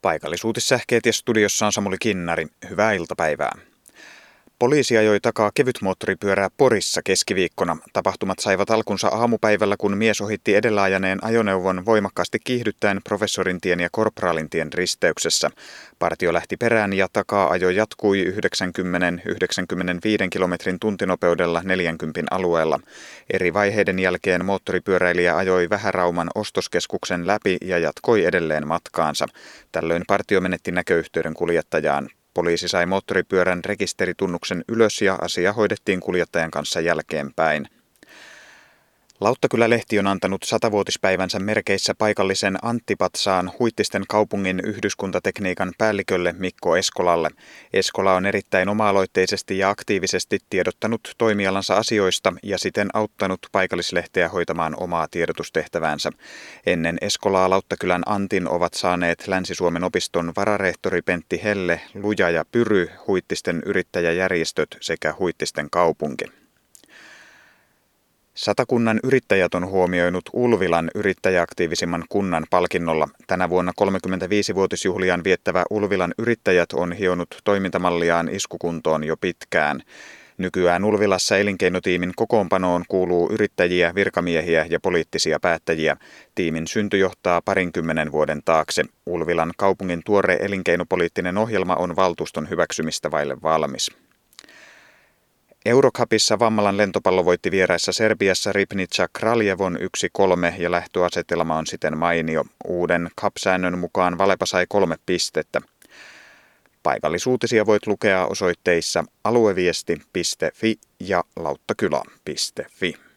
Paikallisuutissähkeet ja studiossa on Samuli Kinnari. Hyvää iltapäivää. Poliisi ajoi takaa kevytmoottoripyörää Porissa keskiviikkona. Tapahtumat saivat alkunsa aamupäivällä, kun mies ohitti edellä ajaneen ajoneuvon voimakkaasti kiihdyttäen Professorintien ja Korpraalintien risteyksessä. Partio lähti perään ja takaa-ajo jatkui 90-95 kilometrin tuntinopeudella 40 alueella. Eri vaiheiden jälkeen moottoripyöräilijä ajoi Vähärauman ostoskeskuksen läpi ja jatkoi edelleen matkaansa. Tällöin partio menetti näköyhteyden kuljettajaan. Poliisi sai moottoripyörän rekisteritunnuksen ylös ja asia hoidettiin kuljettajan kanssa jälkeenpäin. Lauttakylä-lehti on antanut 100-vuotispäivänsä merkeissä paikallisen Anttipatsaan Huittisten kaupungin yhdyskuntatekniikan päällikölle Mikko Eskolalle. Eskola on erittäin oma-aloitteisesti ja aktiivisesti tiedottanut toimialansa asioista ja siten auttanut paikallislehteä hoitamaan omaa tiedotustehtäväänsä. Ennen Eskolaa Lauttakylän Antin ovat saaneet Länsi-Suomen opiston vararehtori Pentti Helle, Luja ja Pyry, Huittisten yrittäjäjärjestöt sekä Huittisten kaupunki. Satakunnan yrittäjät on huomioinut Ulvilan yrittäjäaktiivisimman kunnan palkinnolla. Tänä vuonna 35-vuotisjuhliaan viettävä Ulvilan yrittäjät on hionut toimintamalliaan iskukuntoon jo pitkään. Nykyään Ulvilassa elinkeinotiimin kokoonpanoon kuuluu yrittäjiä, virkamiehiä ja poliittisia päättäjiä. Tiimin synty johtaa 20 vuoden taakse. Ulvilan kaupungin tuore elinkeinopoliittinen ohjelma on valtuuston hyväksymistä vaille valmis. Eurocupissa Vammalan lentopallo voitti vieraissa Serbiassa Ribnica Kraljevon 1-3 ja lähtöasetelma on siten mainio. Uuden cup-säännön mukaan Valepa sai 3 pistettä. Paikallisuutisia voit lukea osoitteissa alueviesti.fi ja lauttakylä.fi.